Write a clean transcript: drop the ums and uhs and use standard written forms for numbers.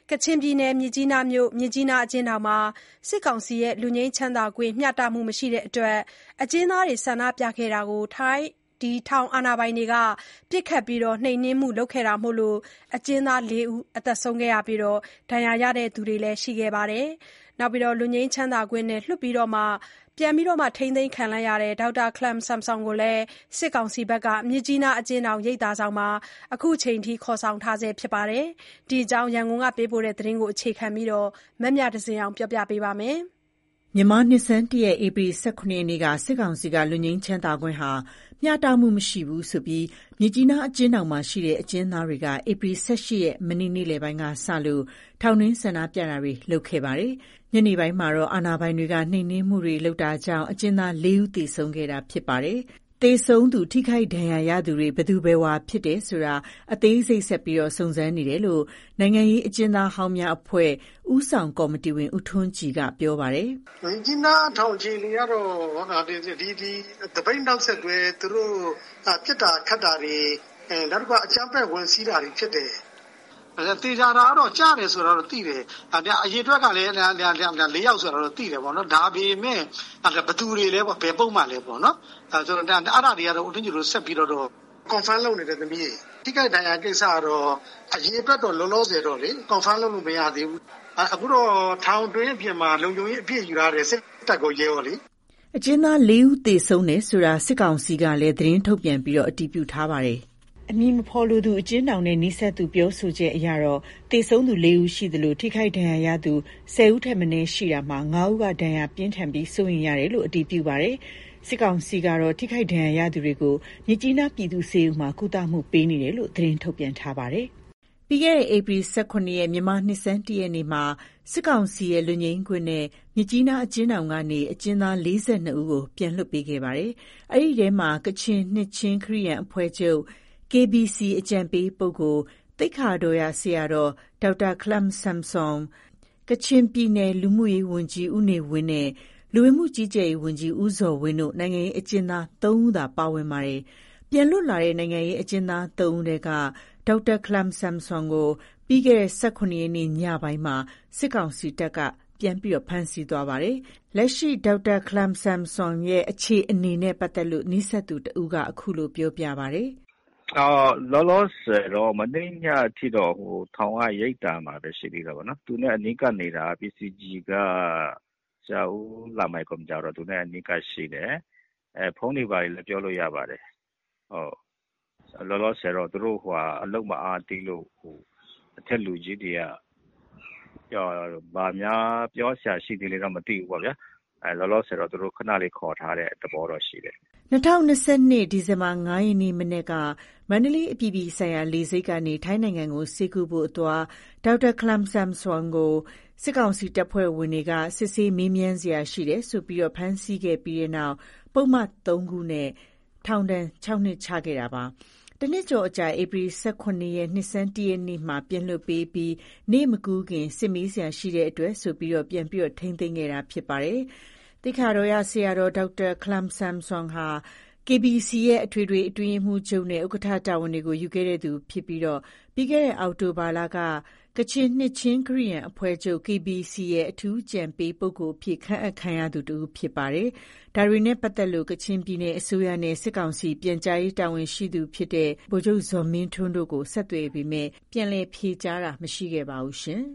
ကချင်ပြည်နယ်မြစ်ကြီးနားမြို့မြစ်ကြီးနားအကျဉ်းထောင်မှာစစ်ကောင်စီရဲ့လွတ်ငြိမ်းချမ်းသာခွင့်မျှတမှုမရှိတဲ့အတွက်အကျဉ်းသားတွေဆန္ဒပြခဲ့တာကိုထောင်အာဏာပိုင်တွေကပစ်ခတ်နှိမ်နင်းမှုလုပ်ခဲ့တာမို့အကျဉ်းသား 4 ဦးသေဆုံးခဲ့ပြီးဒဏ်ရာရသူတွေလည်းရှိခဲ့ပါတယ်။ လွတ်ငြိမ်းချမ်းသာခွင့်နဲ့လွှတ်ပြီးပြန်ထိန်းသိမ်းခံလိုက်ရတဲ့ ဒေါက်တာခလမ်ဆမ်ဆွမ်ကိုလည်းစစ်ကောင်စီကမြစ်ကြီးနားအကျဉ်းထောင်ရိပ်သာဆောင်မှာအခုချိန်ထိခေါ်ဆောင်ထားဆဲဖြစ်ပါတယ်။ ဒီအကြောင်းရန်ကုန်ကပေးပို့တဲ့သတင်းကိုအခြေခံပြီးမမြသဇင်အောင်ကပြောပြပါမယ်။ မြန်မာနှစ်ဆန်း1ရက်ဧပြီ 17 ရက်နေ့ကစစ်ကောင်စီကလွတ်ငြိမ်းချမ်းသာခွင့်ဟာမျှတမှုမရှိဘူးဆိုပြီးမြစ်ကြီးနားအကျဉ်းထောင်မှာရှိတဲ့အကျဉ်းသားတွေကဧပြီ 18 ရက်မနေ့နေ့လယ်ပိုင်းကစလို့ထောင်တွင်းဆန္ဒပြတာတွေလုပ်ခဲ့ပါတယ်။ ညနေပိုင်းမှာတော့အာဏာပိုင်တွေကနှိမ်နင်းမှုတွေလုပ်တာကြောင့်အကျဉ်းသား 4 ဦးသေဆုံးခဲ့တာဖြစ်ပါတယ်။ သေဆုံးသူထိခိုက်ဒဏ်ရာရသူတွေဘယ်သူဘယ်ဝါဖြစ်တယ်ဆိုတာအသေးစိတ်ဆက်လက်စုံစမ်းနေတယ်လို့နိုင်ငံရေးအကျဉ်းသားဟောင်းများအဖွဲ့ဦးဆောင်ကော်မတီဝင်ဦးထွန်းကြည်ကပြောပါတယ်။ မြစ်ကြီးနားထောင်အခြေအနေကတော့ဒီသပိတ်နောက်ဆက်တွဲသူတို့ပြစ်တာခတ်တာတွေနောက်တစ်ခါအကြမ်းဖက်ဝင်စီးတာတွေဖြစ်တယ်တေချာတာကတော့ကြားတယ်ဆိုတာတော့သိတယ်အရေအတွက်ကလည်း4ယောက်ဆိုတာတော့သိတယ်ပေါ့နော်ဒါပေမဲ့ဘသူတွေလဲပေါ့ဘယ်ပုံမှန်လဲပေါ့နော်ဆိုတော့အဲ့ဒါတွေကတော့ဦးတင်ကျတို့ဆက်ပြီးတော့ confirm လုပ်နေတယ်သမီးထိခိုက်ဒဏ်ရာကိစ္စကတော့အရေအတွက်တော့လောလောဆယ်တော့လေ confirm လုပ်လို့မရသေးဘူးအခုတော့ထောင်တွင်းအပြင်မှာလုံခြုံရေးအပြည့်ယူထားတယ်စစ်တပ်ကိုရဲရောလေအကျဉ်းသား 4 ဦးသေဆုံးတယ်ဆိုတာစစ်ကောင်စီကလည်းသတင်းထုတ်ပြန်ပြီးအတည်ပြုထားပါတယ်။အမည်မဖော်လိုသူအကျဉ်းထောင်နဲ့နီးစပ်သူပြောဆိုချက်အရတော့သေဆုံးသူ 4 ဦးရှိသလိုထိခိုက်ဒဏ်ရာရသူ 10 ဦးထက်မနည်းရှိတာမှာ 5 ဦးကဒဏ်ရာပြင်းထန်ပြီးစိုးရိမ်ရတယ်လို့အတည်ပြုပါတယ်။စစ်ကောင်စီကတော့ထိခိုက်ဒဏ်ရာရသူတွေကိုမြစ်ကြီးနားပြည်သူ့ဆေးရုံမှာကုသမှုပေးနေတယ်လို့သတင်းထုတ်ပြန်ထားပါတယ်။ပြီးခဲ့တဲ့ဧပြီ 18 ရက်မြန်မာနှစ်ဆန်း1ရက်နေ့မှာစစ်ကောင်စီရဲ့လွတ်ငြိမ်းခွင့်နဲ့မြစ်ကြီးနားအကျဉ်းထောင်ကနေအကျဉ်းသား 42 ဦးကိုပြန်လွှတ်ပေးခဲ့ပါတယ်။အဲဒီထဲမှာကချင်နှစ်ချင်းခရစ်ယာန်အဖွဲ့ချုပ် KBC အကြံပေးပုဂ္ဂိုလ်သိက္ခာတော်ရဆရာတော်ဒေါက်တာခလမ်ဆမ်ဆွမ်ကချင်ပြည်နယ်လူမှုရေးဝန်ကြီးဦးနေဝင်းနဲ့လူဝင်မှုကြီးကြပ်ရေးဝန်ကြီးဦးဇော်ဝင်းတို့နိုင်ငံရေးအကျဉ်းသား 3 ဦးသာပါဝင်ပါတယ်။ပြန်လွတ်လာတဲ့နိုင်ငံရေးအကျဉ်းသား 3 ဦးထဲကဒေါက်တာခလမ်ဆမ်ဆွမ်ကိုပြီးခဲ့တဲ့18 ရက်နေ့ညပိုင်းမှာစစ်ကောင်စီတပ်ကပြန်လည်ဖမ်းဆီးသွားပါတယ်။လက်ရှိဒေါက်တာခလမ်ဆမ်ဆွမ်ရဲ့အခြေအနေနဲ့ပတ်သက်လို့နီးစပ်သူတဦးကအခုလိုပြောပြပါတယ်။လောလောဆယ်တော့မနေ့ညအထိတော့ထောင်ကရိပ်သာမှာပဲရှိသေးတာပေါ့နော်။သူနဲ့အနီးကပ်နေတာ PCG ကဆရာဦးလမိုင်ကွန်ကြတော့သူနဲ့အနီးကပ်ရှိတယ်။ဖုန်းတွေပါလည်းပြောလို့ရပါတယ်။လောလောဆယ်တော့သူတို့အလုပ်မအားသေးလို့အထက်လူကြီးတွေကဘာများပြောစရာရှိသေးလဲတော့မသိဘူးပေါ့ဗျာ။လောလောဆယ်တော့သူတို့ခဏလေးခေါ်ထားတဲ့သဘောတော့ရှိတယ် 2022ဒီဇင်ဘာ 5 ရက်နေ့မနက်ကမန္တလေးအပြည်ပြည်ဆိုင်ရာလေဆိပ်ကနေထိုင်းနိုင်ငံကိုဆေးကုဖို့အသွားဒေါက်တာခလမ်ဆမ်ဆွမ်ကိုစစ်ကောင်စီတပ်ဖွဲ့ဝင်တွေကစစ်ဆေးမေးမြန်းစရာရှိတယ်ဆိုပြီးဖမ်းဆီးခဲ့ပြီးတဲ့နောက်ပုဒ်မ 3 ခုနဲ့ထောင်ဒဏ် 6 နှစ်ချခဲ့တာပါ။တနှစ်ကျော်အကြာဧပြီ 18 ရက်နှစ်ဆန်း1ရက်နေ့မှာပြန်လွှတ်ပေးပြီးနေ့မကူးခင်စစ်မေးစရာရှိတဲ့အတွက်ဆိုပြီးပြန်ထိန်းသိမ်းခဲ့တာဖြစ်ပါတယ်။သိက္ခာတော်ရဆရာတော်ဒေါက်တာခလမ်ဆမ်ဆွမ်ဟာ KBC ရဲ့အထွေထွေအတွင်းရေးမှူးချုပ်နဲ့ဥက္ကဋ္ဌတာဝန်တွေကိုယူခဲ့သူဖြစ်ပြီးပြီးခဲ့တဲ့အောက်တိုဘာလကကချင်နှစ်ချင်းခရစ်ယာန်အဖွဲ့ချုပ် KBC ရဲ့အထူးအကြံပေးပုဂ္ဂိုလ်အဖြစ်ခန့်အပ်ခံရသူတဦးဖြစ်ပါတယ်။ဒါတွေနဲ့ပတ်သက်လို့ကချင်ပြည်နယ်အစိုးရနဲ့စစ်ကောင်စီပြန်ကြားရေးတာဝန်ရှိသူဖြစ်တဲ့ဗိုလ်ချုပ်ဇော်မင်းထွန်းတို့ကိုဆက်သွယ်ပေမဲ့ပြန်လည်ဖြေကြားတာမရှိခဲ့ပါဘူးရှင်။